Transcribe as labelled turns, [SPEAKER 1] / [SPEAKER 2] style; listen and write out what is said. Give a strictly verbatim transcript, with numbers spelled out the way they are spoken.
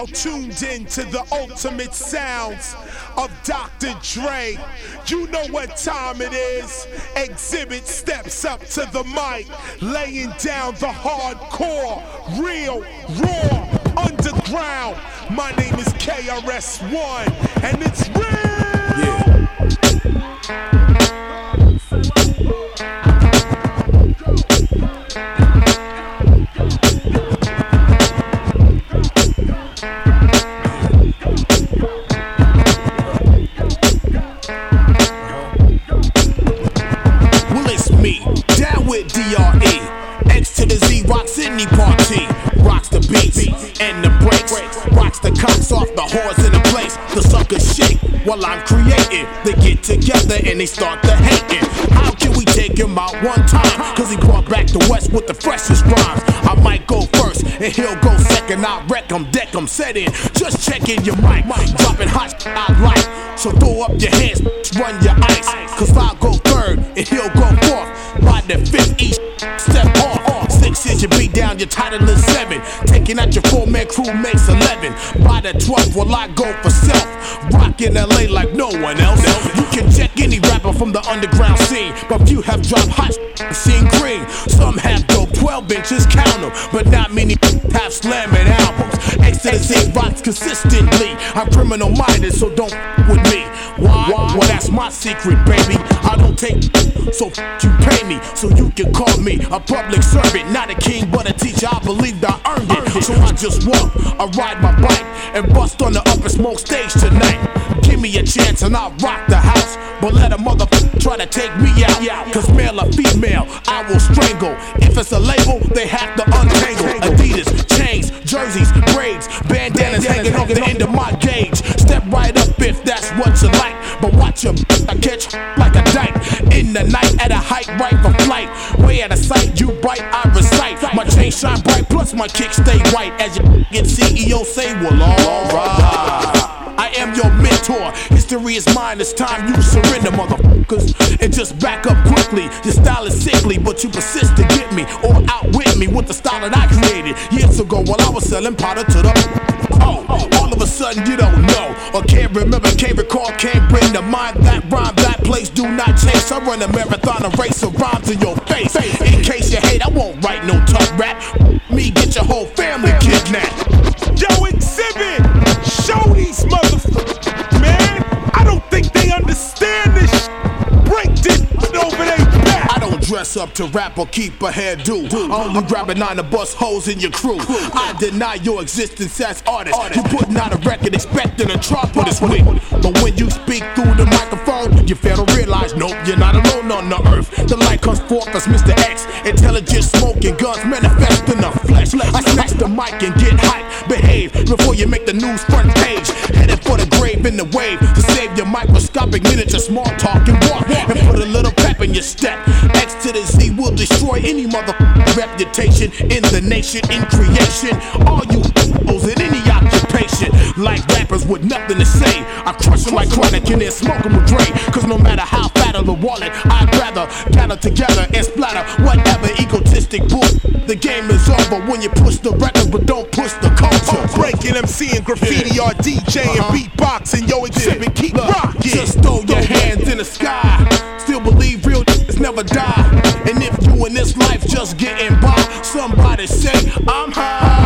[SPEAKER 1] now tuned in to the ultimate sounds of Doctor Dre. You know what time it is. Exhibit steps up to the mic, laying down the hardcore, real, raw, underground. My name is K R S One, and it's real. Yeah.
[SPEAKER 2] D R E X to the Z rocks any party, rocks the beats and the breaks, rocks the cocks off the whores in the place. The suckers shake while I'm creating. They get together and they start to hating. How can we take him out one time? Cause he brought back the West with the freshest rhymes. I might go first and he'll go second. I'll wreck him, deck him, set in. Just checking your mic, dropping hot shit I like. So throw up your hands, run your ice. Cause I'll go third and he'll go fourth. By the fifth each step off. Six is you beat down your title is seven. Taking out your four man crew makes eleven. By the twelfth will I go for self. Rockin' L A like no one else. You can check any rapper from the underground scene, but few have dropped hot and seen green. Some have dope twelve inches, count them, but not many have slamming albums. X to the Z rocks consistently. I'm criminal minded, so don't f with me. Why? Well, that's my secret, baby. I don't take so f you pay me, so you can call me a public servant. Not a king, but a teacher. I believed I earned it. So I just walk, I ride my bike, and bust on the upper smoke stage tonight. Give me a chance and I'll rock the house, but let a motherfucker try to take me out. Cause male or female, I will strangle. If it's a label, they have to untangle. Adidas, chains, jerseys, braids, bandanas hanging off the end of my gauge. Step right up if that's what you like, but watch your I catch like a dyke. In the night at a height right for flight. Way out of sight, you bite, I recite. My chain shine bright, plus my kick stay white. As you get C E O say, well alright. I am your mentor, history is mine, it's time you surrender, motherfuckers. And just back up quickly, your style is sickly, but you persist to get me, or outwit me with the style that I created years ago while I was selling powder to the oh, all of a sudden you don't know, or can't remember, can't recall, can't bring to mind that rhyme, that place do not change. I run a marathon, a race of rhymes in your face. In case you hate, I won't write no tough rap. Me get your whole family kidnapped.
[SPEAKER 1] Yo, Exhibit, show these motherfuckers, man. I don't think they understand this sh- break this over their back.
[SPEAKER 2] I don't dress up to rap or keep a hairdo. I only grab a nine to bust holes in your crew. I deny your existence as artist. You putting out a record expecting a drop on this week, but when you speak through the microphone, you fail to realize, nope, you're not alone on the earth. The light comes forth as Mister X. Intelligent smoking guns manifest in the flesh. I snatch the mic and get hype. Behave before you make the news front page. Headed for the grave in the wave to save your microscopic miniature small talk and walk and put a little pep in your step. X to the Z will destroy any mother reputation in the nation, in creation. All you fools in any occupation, like rappers with nothing to say. I crush them like chronic and then smoke them with Dre. Cause no matter how fat of the wallet, I'd rather gather together and splatter whatever egotistic bull. The game is over when you push the record, but don't push the culture.
[SPEAKER 1] Breaking M C and graffiti or DJing, uh-huh. Beatboxing, yo, Exhibit, keep
[SPEAKER 2] Look,
[SPEAKER 1] rocking.
[SPEAKER 2] Just throw your hands in the sky. Still believe real niggas never die. And if you in this life just getting by, somebody say I'm high.